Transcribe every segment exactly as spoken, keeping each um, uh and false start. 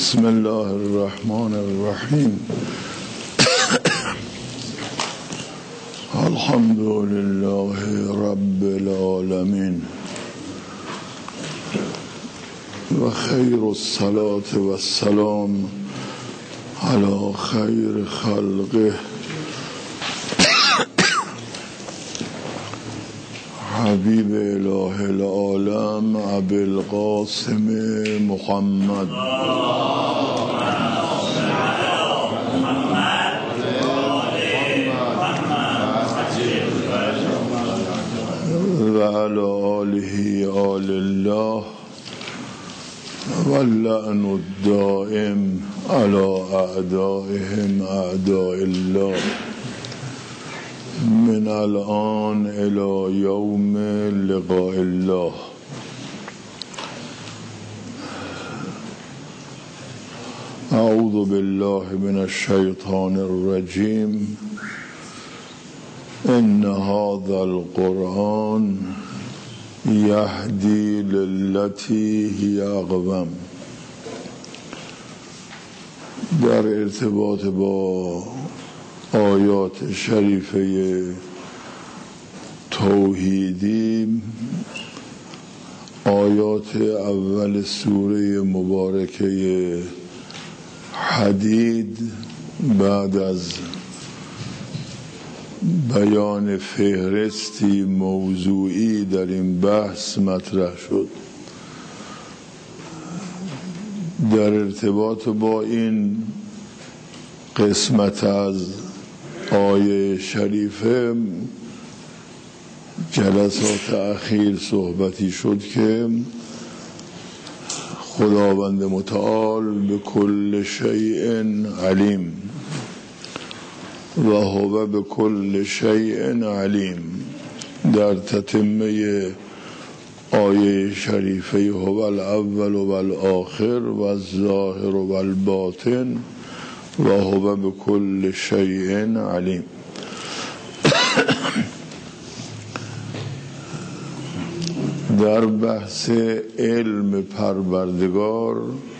بسم الله الرحمن الرحیم. الحمد لله رب العالمین و خیر الصلاة و السلام علی خیر خلقه حبیب اله العالم ابی القاسم محمد و علی آله آل الله و اللعن الدائم علی اعدائهم اعداء الله من الان الى یوم لقاء الله. اعوذ بالله من الشیطان الرجیم. ان هذا القرآن یهدی للتی هی اقوم. در ارتباط با آیات شریفه توحیدی، آیات اول سوره مبارکه حدید بعد از بیان فهرستی موضوعی در این بحث مطرح شد. در ارتباط با این قسمت از آیه شریفه جلسات اخیر صحبتی شد که خداوند متعال به کل شیء علیم و هو به کل شیء علیم. در تتمه آیه شریفه هو الاول و الاخر و الظاهر و الباطن و هو به کل شیء علیم. در بحث علم پروردگار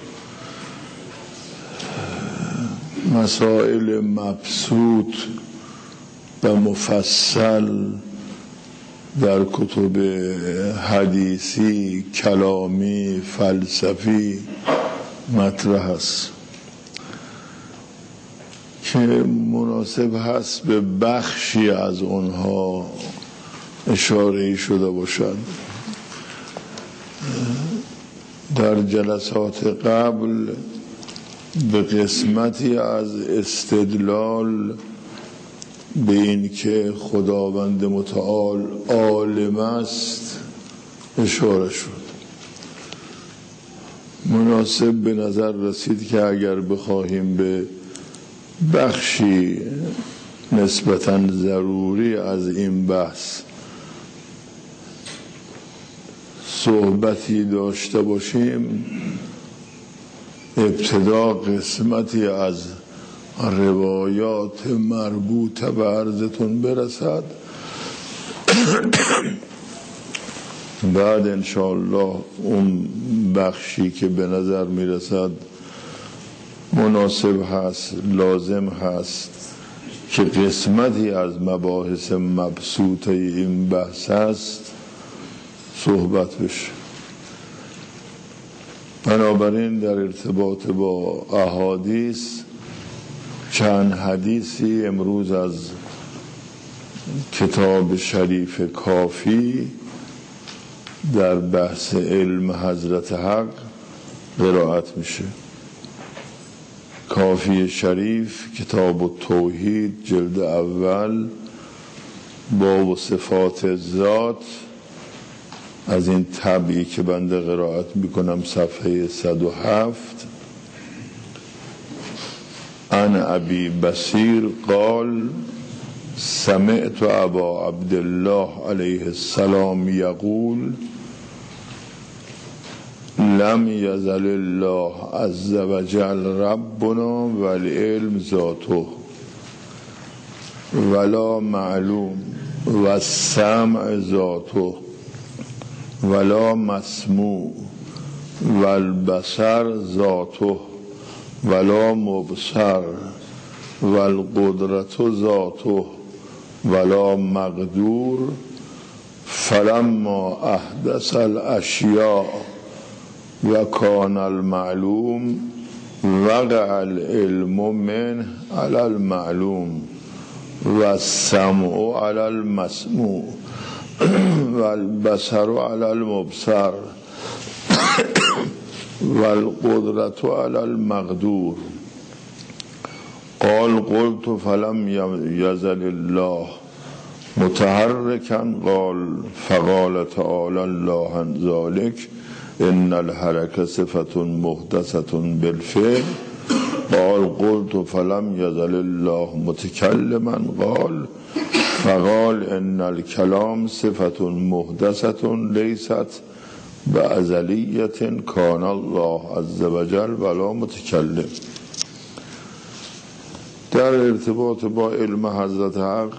مسائل مبسوط و مفصل در کتب حدیثی، کلامی، فلسفی مطرح است که مناسب هست به بخشی از اونها اشاره شده باشد. در جلسات قبل به قسمتی از استدلال به این که خداوند متعال عالم است اشاره شد. مناسب به نظر رسید که اگر بخواهیم به بخشی نسبتاً ضروری از این بحث صحبتی داشته باشیم، ابتدا قسمتی از روایات مربوطه به عرضتون برسد، بعد انشاءالله اون بخشی که به نظر میرسد مناسب هست، لازم هست که قسمتی از مباحث مبسوطه این بحث هست صحبت بشه. بنابراین در ارتباط با احادیث چند حدیثی امروز از کتاب شریف کافی در بحث علم حضرت حق قرائت میشه. کافی شریف کتاب التوحید جلد اول باب صفات ذات، از این طبعی که بنده قرائت میکنم صفحه صد و هفت. عن ابی بصیر قال سمعت ابا عبدالله علیه السلام یقول لم یزل الله عز وجل ربنا والعلم ذاته ولا معلوم والسمع ذاته ولا مسموع والبصر ذاته ولا مبصر والقدرت ذاته ولا مقدور فلما احدث الاشیاء و کان المعلوم وقع العلم منه على المعلوم و السمع على المسموع و البصر على المبصر و القدرت على المقدور. قال قلت فلم يزل الله متحركا قال فقال تعالى الله عن ذلك ان الحركة صفة محدثة بالفعل. قال قلت فلم يزل الله متكلما قال فقال ان الكلام صفة محدثة ليست بأزلیة کان الله عز وجل ولا متکلم. در ارتباط با علم حضرت حق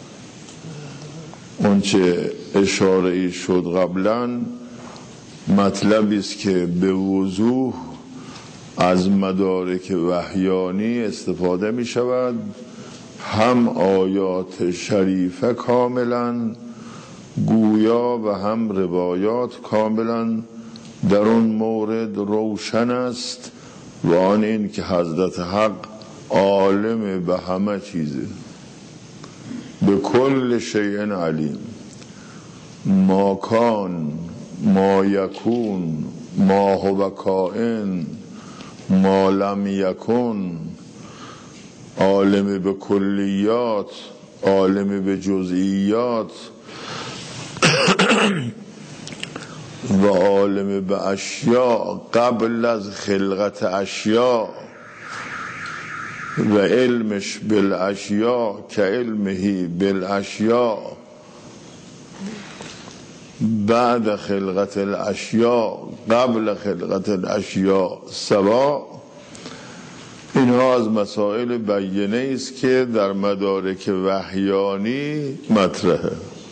اونچه اشاره ای شد قبلا مطلبی است که به وضوح از مدارک وحیانی استفاده می شود، هم آیات شریفه کاملا گویا و هم روایات کاملا در اون مورد روشن است و آن این که حضرت حق عالم به همه چیزه، به کل شیء علیم، ما کان ما یکون ما هو کائن ما لم یکن، عالم به کلیات، عالم به جزئیات و عالم به اشیاء قبل از خلقت اشیاء و علمش بالاشیاء که علمهی بالاشیاء بعد خلقت الاشیاء قبل خلقت الاشیاء سوا. اینها از مسائل بیانه است که در مدارک وحیانی مطرحه.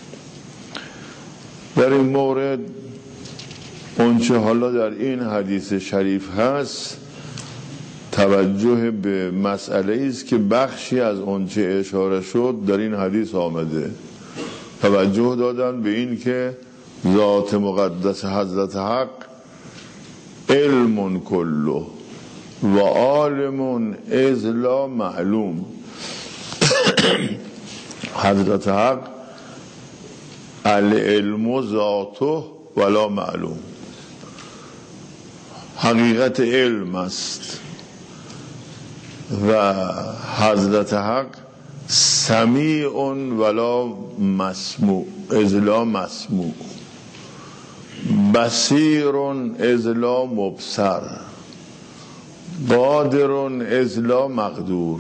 در این مورد اونچه حالا در این حدیث شریف هست توجه به مسئله است که بخشی از اونچه اشاره شد در این حدیث آمده. توجه دادن به این که ذات مقدس حضرت حق علم کله و عالم اذ لا معلوم. حضرت حق العلم ذاته ولا معلوم، حقیقت علم است و حضرت حق سمیع ولا مسموع اذ لا مسموع، بصیر اذ لا مبصر، قادر اذ لا مقدور.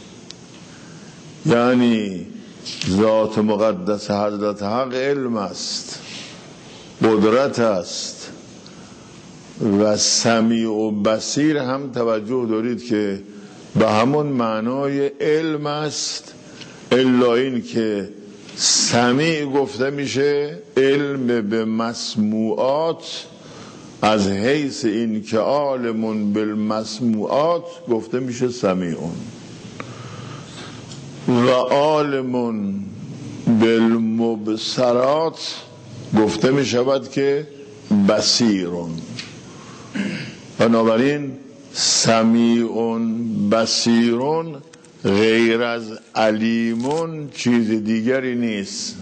یعنی ذات مقدس حضرت حق علم است، قدرت است و سمیع و بصیر هم توجه دارید که به همون معنای علم است، الا این که سمیع گفته میشه علم به مسموعات، از حیث این که عالم بالمسموعات گفته میشه سمیعون و عالم بالمبصرات گفته می شود که بصیرون. بنابراین سمیعون بصیرون غیر از علیمون چیز دیگری نیست.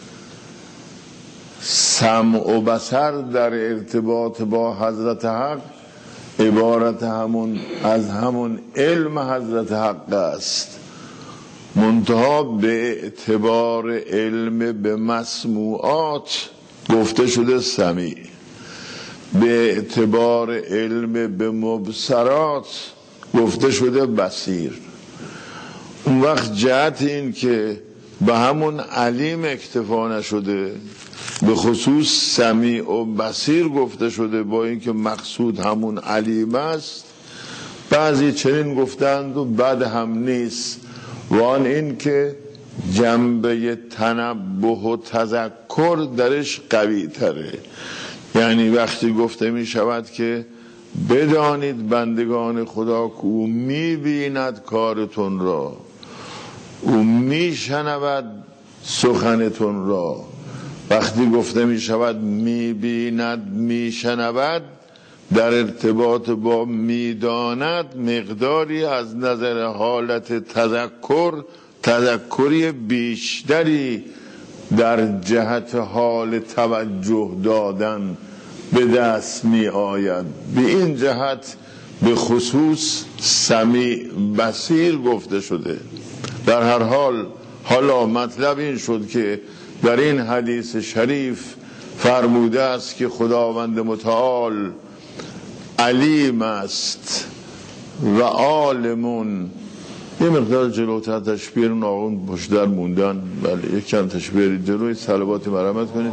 سمع و بصر در ارتباط با حضرت حق عبارت همون از همون علم حضرت حق است، منتها به اعتبار علم به مسموعات گفته شده سمیع، به اعتبار علم به مبصرات گفته شده بصیر. اون وقت جهت این که به همون علیم اکتفا نشده، به خصوص سمیع و بصیر گفته شده با اینکه مقصود همون علیم است، بعضی چنین گفتند و بعد هم نیست، و آن این که جنبه تنبه و تذکر درش قوی تره. یعنی وقتی گفته می شود که بدانید بندگان خدا که او میبیند کارتون را، او میشنود سخنتون را. وقتی گفته میشود میبیند میشنود، در ارتباط با میداند مقداری از نظر حالت تذکر تذکری بیشتری در جهت حال توجه دادن به دست می آید. به این جهت به خصوص سمیع بصیر گفته شده. در هر حال حالا مطلب این شد که در این حدیث شریف فرموده است که خداوند متعال علیم است و عالمون. یه مقدار جلوتر تشبیه اون آقون پشت در موندن. بله یک چند تشبیه جلوی صلواتی مرحمت کنید.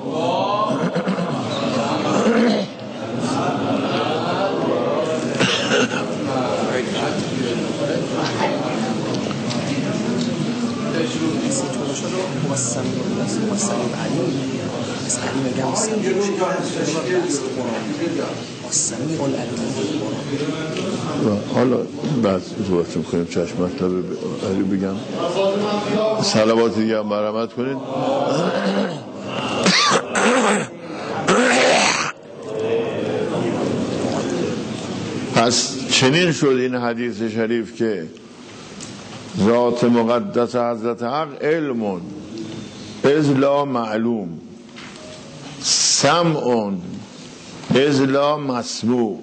حالا بعد صحبت میکنیم. چشم مطلب بگم صلوات دیگه هم مرحمت کنید. پس چنین شد این حدیث شریف که ذات مقدس حضرت حق علمون از لا معلوم، سمعون از لا مسموع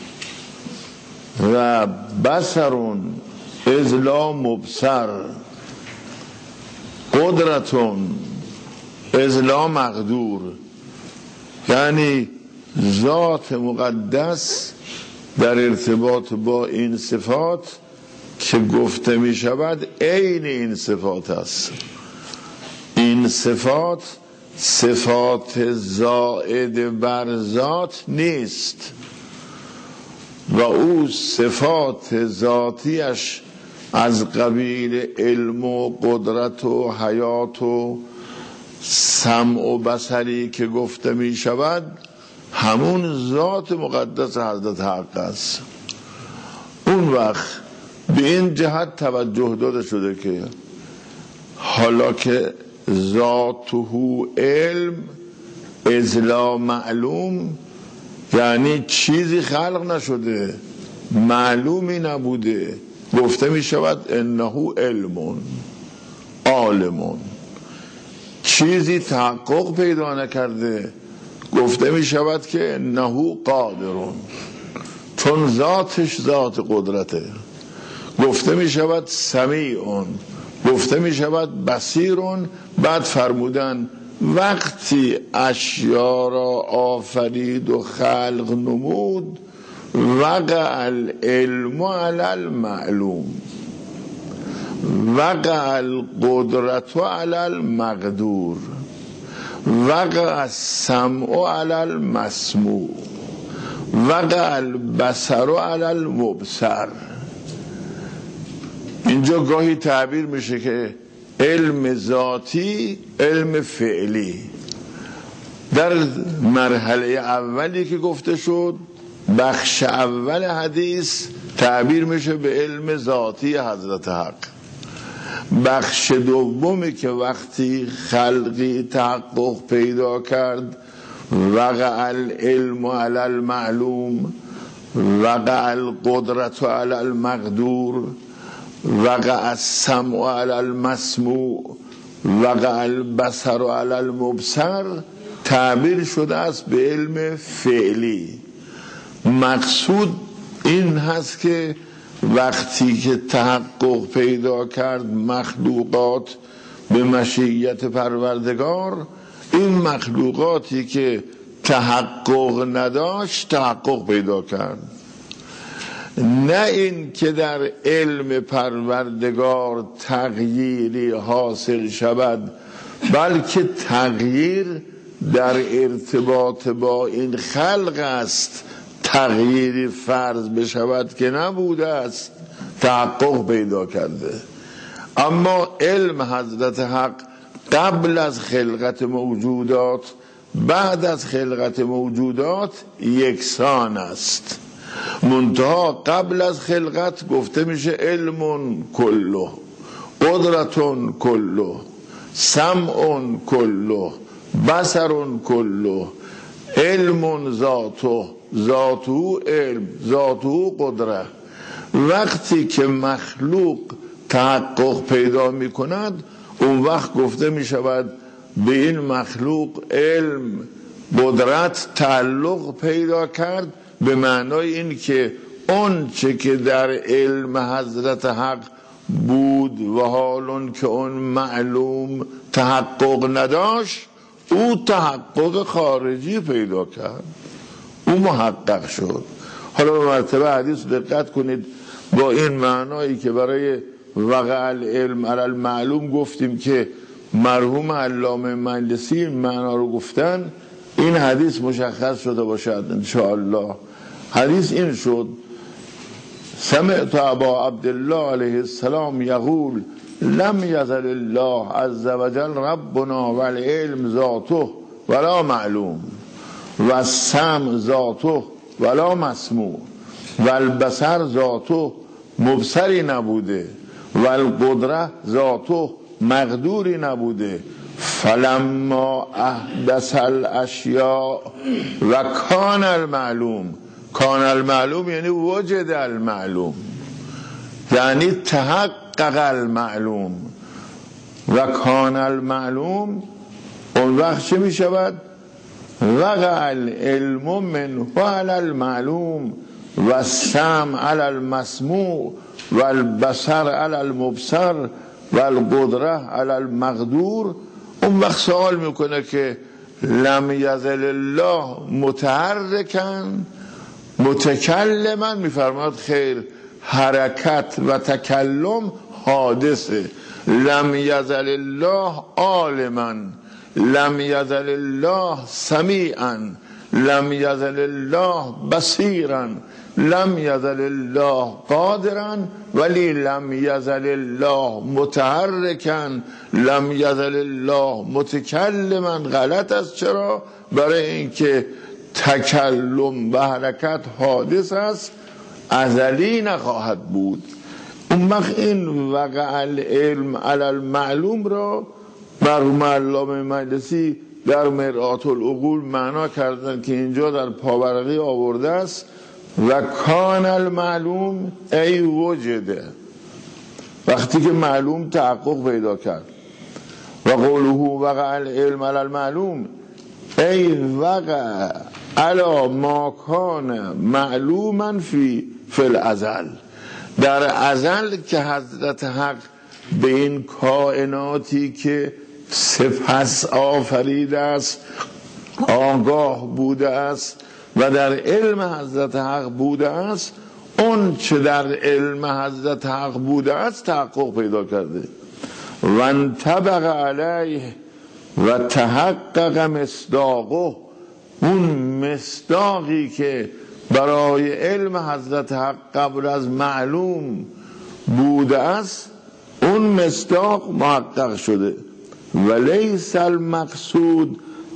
و بصرون از لا مبصر، قدرتون از لا مقدور. یعنی ذات مقدس در ارتباط با این صفات که گفته می شود عین این صفات است. این صفات صفات زائد بر ذات نیست و او صفات ذاتیش از قبیل علم و قدرت و حیات و سمع و بصری که گفته می شود همون ذات مقدس حضرت حق است. اون وقت به این جهت توجه داده شده که حالا که ذاته علم از لا معلوم، یعنی چیزی خلق نشده، معلومی نبوده، گفته می شود انه علمون عالمون. چیزی تحقق پیدا نکرده، گفته می شود که انه قادرون، چون ذاتش ذات قدرته. گفته می شود سمیعون، گفته می شود بصیرون. بعد فرمودن وقتی اشیا را آفرید و خلق نمود وقع العلم علی المعلوم، وقع القدرت علی المقدور، وقع السمع علی المسموع، وقع البصر علی المبصر. اینجا گاهی تعبیر میشه که علم ذاتی، علم فعلی. در مرحله اولی که گفته شد، بخش اول حدیث تعبیر میشه به علم ذاتی حضرت حق. بخش دومی که وقتی خلقی تحقق پیدا کرد، وقع العلم علی المعلوم، وقع القدرت علی المقدور، وقع السمع علی المسموع، وقع البصر علی المبصر، تعبیر شده است به علم فعلی. مقصود این هست که وقتی که تحقق پیدا کرد مخلوقات به مشیت پروردگار، این مخلوقاتی که تحقق نداشت تحقق پیدا کرد. نه این که در علم پروردگار تغییری حاصل شود، بلکه تغییر در ارتباط با این خلق است. تغییری فرض بشود که نبوده است، تحقق پیدا کرده. اما علم حضرت حق قبل از خلقت موجودات، بعد از خلقت موجودات یکسان است. منتها قبل از خلقت گفته میشه علم کله، قدرت کله، سمع کله، بصر کله، علم ذاته، ذاته علم، ذاته قدرت. وقتی که مخلوق تحقق پیدا می کند اون وقت گفته می شود به این مخلوق علم قدرت تعلق پیدا کرد، به معنای این که اون چه که در علم حضرت حق بود و حالون که اون معلوم تحقق نداشت او تحقق خارجی پیدا کرد، او محقق شد. حالا به مرتبه حدیث دقت کنید، با این معنایی که برای وقع العلم علی المعلوم گفتیم که مرحوم علامه مجلسی این معنا رو گفتن، این حدیث مشخص شده باشد انشاءالله. حدیث این شد: سمعت ابا عبدالله علیه السلام یقول لم یزل الله عز وجل ربنا والعلم ذاته ولا معلوم و السمع ذاته ولا مسموع و البصر ذاته مبصری نبوده و القدره ذاته مقدوری نبوده. فلما احدث الاشیاء و کان المعلوم، کان المعلوم یعنی وجد المعلوم، یعنی تحقق المعلوم. و کان المعلوم اون وقت چه می شود؟ وقع العلم منه علی المعلوم و السمع علی المسموع و البصر علی المبصر و القدره علی المقدور. اون وقت سوال میکنه که لم یزل الله متحرکن متکلما، میفرماد خیر، حرکت و تکلم حادثه. لم یزل الله عالما، لم یزل الله سمیعا، لم یزل الله بصیرا، لم یزل الله قادرا، ولی لم یزل الله متحرکا، لم یزل الله متکلما. غلط است. چرا؟ برای اینکه تکلم و حرکت حادث است، ازلی نخواهد بود. اون وقت این وقع العلم علی المعلوم را مرحوم علامه مجلسی در مرآت العقول معنا کردن که اینجا در پاورقی آورده است: و کان المعلوم ای وجده، وقتی که معلوم تحقق پیدا کرد. و قوله وقع العلم علی المعلوم ای وقع علی ما کان معلوما فی فی الازل، در ازل که حضرت حق به این کائناتی که سپس آفریده است آگاه بوده است و در علم حضرت حق بوده است، اون چه در علم حضرت حق بوده است تحقق پیدا کرده. و انطبق علیه و تحقق مصداقه، اون مصداقی که برای علم حضرت حق قبل از معلوم بوده است اون مصداق محقق شده. و لیس المقصود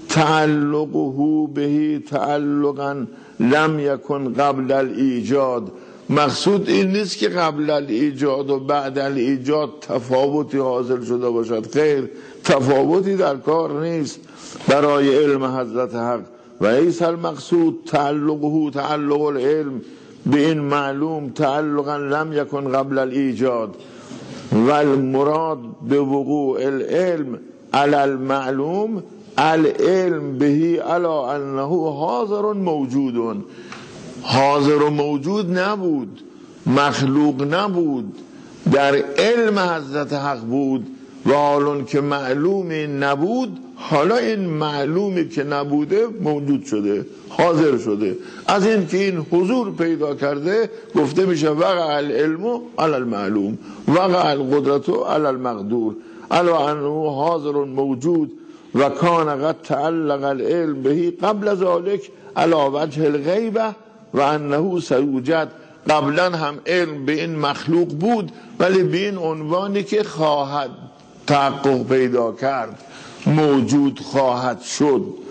تعلقه به تعلقا لم یکن قبل الایجاد، مقصود این نیست که قبل الایجاد و بعد الایجاد تفاوتی حاصل شده باشد. خیر، تفاوتی در کار نیست برای علم حضرت حق. و لیس المقصود تعلقه تعلق العلم به این معلوم تعلقا لم یکن قبل الایجاد، و المراد به وقوع العلم علی المعلوم العلم بهی علی انه حاضر موجود. حاضر و موجود نبود، مخلوق نبود، در علم حضرت حق بود و حالون که معلومی نبود، حالا این معلومی که نبوده موجود شده، حاضر شده. از این که این حضور پیدا کرده گفته میشه وقع العلم علی المعلوم، وقع القدرت علی المقدور، علی انه حاضر موجود و کان قد تعلق العلم بهی قبل ذلك علی وجه الغیبه و انه سیوجد. قبلا هم علم به این مخلوق بود ولی به این عنوانی که خواهد تحقق پیدا کرد، موجود خواهد شد.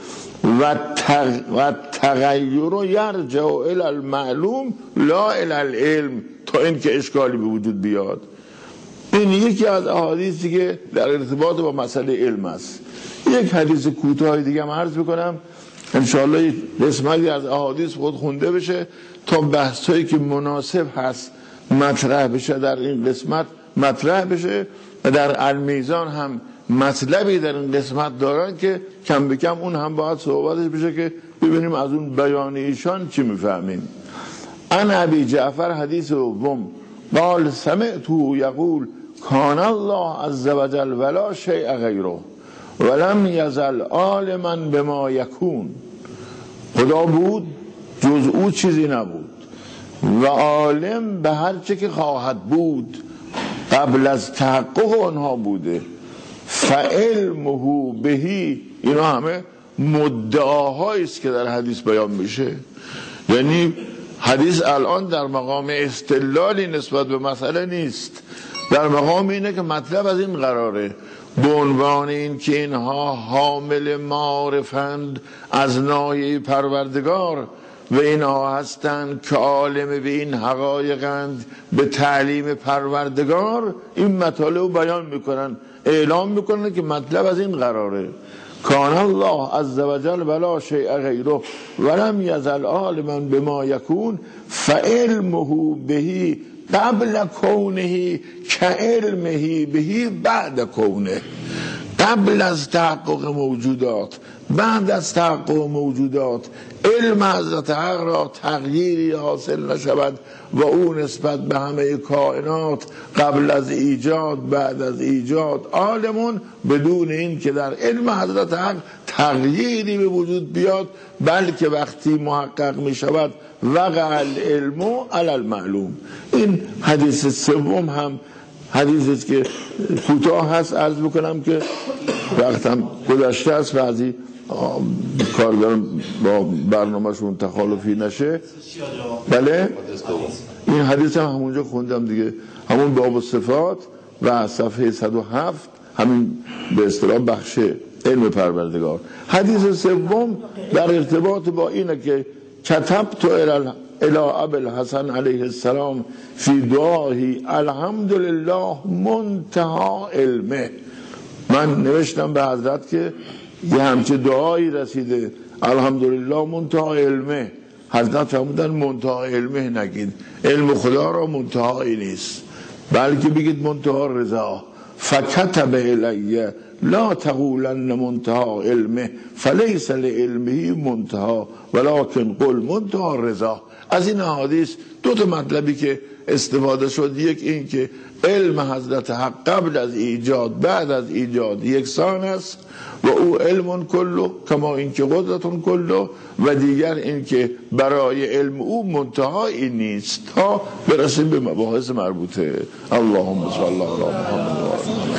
و تغییر یرجع الی المعلوم لا الی العلم، تا این که اشکالی به وجود بیاد. این یکی از احادیثی که در ارتباط با مسئله علم است. یک حدیث کوتاه دیگه هم عرض بکنم انشاءالله، قسمتی از احادیث خود خونده بشه تا بحثایی که مناسب هست مطرح بشه در این قسمت مطرح بشه، و در المیزان هم مطلبی در این قسمت دارن که کم به کم اون هم باید صحبتش بشه که ببینیم از اون بیان ایشان چی میفهمیم. ان ابی جعفر حدیث دوم قال سمعته یقول کان الله عز وجل ولا شیء غیره ولم یزل عالما بما یکون. خدا بود جز او چیزی نبود و عالم به هر چه که خواهد بود قبل از تحقق آنها بوده. فعلمه بهی، اینا همه مدعاهایی است که در حدیث بیان میشه. یعنی حدیث الان در مقام استدلالی نسبت به مسئله نیست، در مقام اینه که مطلب از این قراره به عنوان این که اینها حامل معارفند از ناحیه پروردگار و اینها هستند که عالم به این حقایقند به تعلیم پروردگار، این مطالب رو بیان میکنن، اعلام میکنن که مطلب از این قراره. کان الله عز وجل ولا شیء غیره ولم یزل عالما بما یکون فعلمه بهی قبل کونه کعلمه بهی بعد کونه. قبل از تحقق موجودات، بعد از تحقق موجودات علم حضرت حق را تغییری حاصل نشود و او نسبت به همه کائنات قبل از ایجاد بعد از ایجاد عالمون، بدون این که در علم حضرت حق تغییری به وجود بیاد، بلکه وقتی محقق می شود وقع العلم علی المعلوم. این حدیث سوم هم حدیثی است که کوتاه هست، عرض بکنم که وقتم گذشته است، بعضی کارگران با برنامهشون تخالفی نشه. بله این حدیث هم همونجا خوندم دیگه، همون باب صفات و صفحه صد و هفت، همین به اصطلاح بخش علم پروردگار. حدیث سوم در ارتباط با اینه که کتبت الی ابی الحسن علیه السلام فی دعایی الحمدلله منتها علمه. من نوشتم به حضرت که یه همچه دعایی رسیده الحمدلله منتها علمه. حضرت فرمودن منتها علمه نگید، علم خدا را منتهایی نیست، بلکه بگید منتها رضا. فکتب الی لا تقولن منتها علمه فلیس لعلمه منتها ولکن قل منتها رضا. از این احادیث دو تا مطلبی که استفاده شد، یک این که علم حضرت حق قبل از ایجاد بعد از ایجاد یکسان است و او علم کله کما این که قدرت کله، و دیگر این که برای علم او منتهایی نیست تا برسیم به مباحث مربوطه. اللهم صل علی محمد.